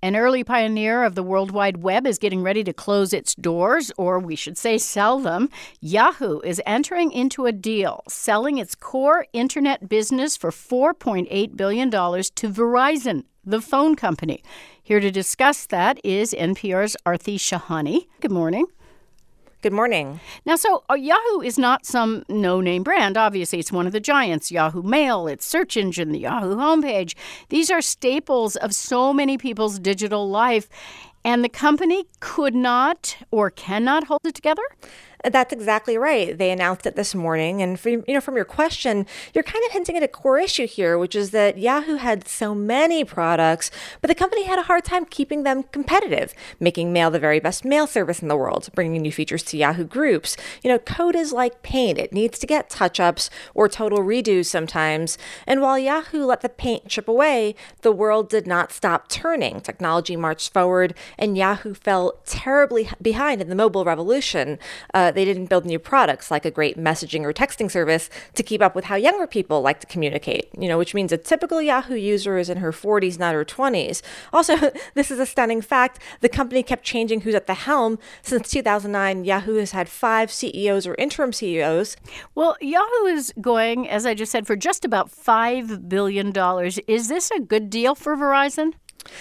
An early pioneer of the World Wide Web is getting ready to close its doors, or we should say sell them. Yahoo is entering into a deal, selling its core internet business for $4.8 billion to Verizon, the phone company. Here to discuss that is NPR's Aarti Shahani. Good morning. Good morning. Now, Yahoo is not some no-name brand. Obviously, it's one of the giants. Yahoo Mail, its search engine, the Yahoo homepage. These are staples of so many people's digital life. And the company could not or cannot hold it together? That's exactly right. They announced it this morning. And from your question, you're kind of hinting at a core issue here, which is that Yahoo had so many products, but the company had a hard time keeping them competitive, making Mail the very best mail service in the world, bringing new features to Yahoo Groups. Code is like paint. It needs to get touch-ups or total redos sometimes. And while Yahoo let the paint chip away, the world did not stop turning. Technology marched forward, and Yahoo fell terribly behind in the mobile revolution. They didn't build new products like a great messaging or texting service to keep up with how younger people like to communicate, which means a typical Yahoo user is in her 40s, not her 20s. Also, this is a stunning fact. The company kept changing who's at the helm. Since 2009, Yahoo has had 5 CEOs or interim CEOs. Well, Yahoo is going, as I just said, for just about $5 billion. Is this a good deal for Verizon?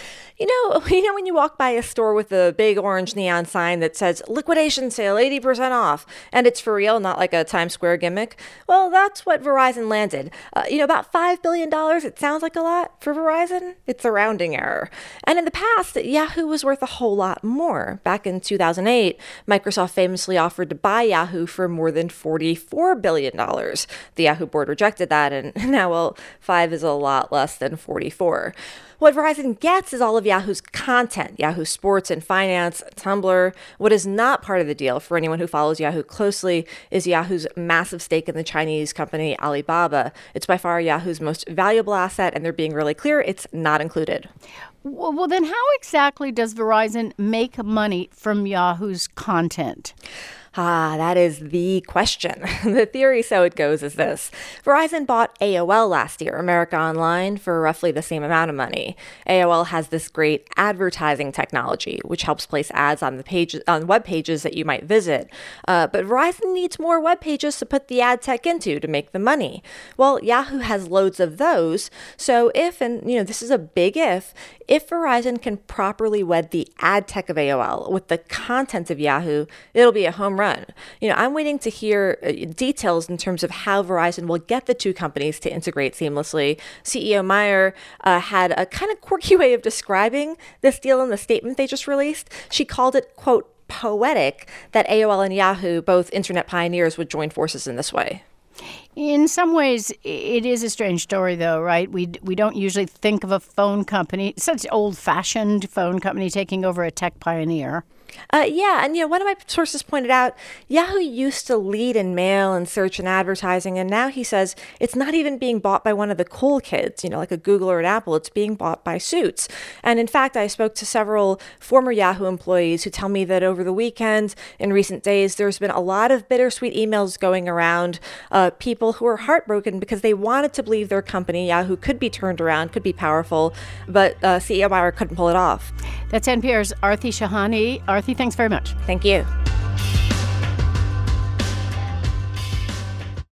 When you walk by a store with a big orange neon sign that says liquidation sale, 80% off, and it's for real, not like a Times Square gimmick, well, that's what Verizon landed. About $5 billion, it sounds like a lot for Verizon. It's a rounding error. And in the past, Yahoo was worth a whole lot more. Back in 2008, Microsoft famously offered to buy Yahoo for more than $44 billion. The Yahoo board rejected that, and now, 5 is a lot less than 44. What Verizon gets is all of Yahoo's content, Yahoo Sports and Finance, Tumblr. What is not part of the deal for anyone who follows Yahoo closely is Yahoo's massive stake in the Chinese company Alibaba. It's by far Yahoo's most valuable asset, and they're being really clear it's not included. Well, then how exactly does Verizon make money from Yahoo's content? That is the question. The theory, so it goes, is this. Verizon bought AOL last year, America Online, for roughly the same amount of money. AOL has this great advertising technology, which helps place ads on web pages that you might visit. But Verizon needs more web pages to put the ad tech into to make the money. Well, Yahoo has loads of those. So if, and this is a big if Verizon can properly wed the ad tech of AOL with the content of Yahoo, it'll be a home run. I'm waiting to hear details in terms of how Verizon will get the two companies to integrate seamlessly. CEO Meyer had a kind of quirky way of describing this deal in the statement they just released. She called it, quote, poetic that AOL and Yahoo, both internet pioneers, would join forces in this way. In some ways, it is a strange story, though, right? We don't usually think of a phone company, such old-fashioned phone company, taking over a tech pioneer. And one of my sources pointed out Yahoo used to lead in mail and search and advertising, and now he says it's not even being bought by one of the cool kids, like a Google or an Apple. It's being bought by Suits. And in fact, I spoke to several former Yahoo employees who tell me that over the weekend, in recent days, there's been a lot of bittersweet emails going around, people who are heartbroken because they wanted to believe their company, Yahoo, could be turned around, could be powerful, but CEO Meyer couldn't pull it off. That's NPR's Aarti Shahani. Aarti, thanks very much. Thank you.